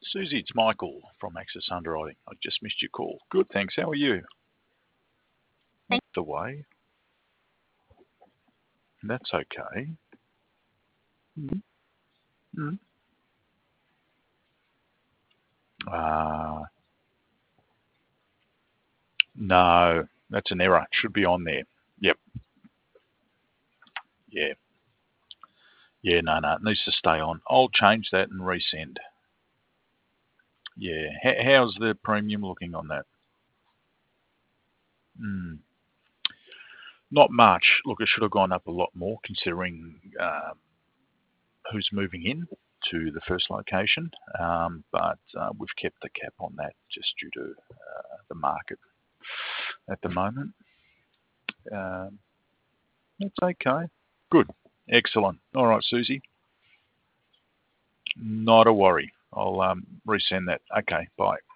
Susie, it's Michael from Access Underwriting. I just missed your call. Good, thanks. How are you? Thanks. The way. That's okay. Mm-hmm. No, that's an error. It should be on there. Yep. Yeah. Yeah, no, it needs to stay on. I'll change that and resend. Yeah. How's the premium looking on that? Not much. Look, it should have gone up a lot more considering who's moving in to the first location. But we've kept the cap on that just due to the market at the moment. That's okay. Good. Excellent. All right, Susie. Not a worry. I'll resend that. Okay, bye.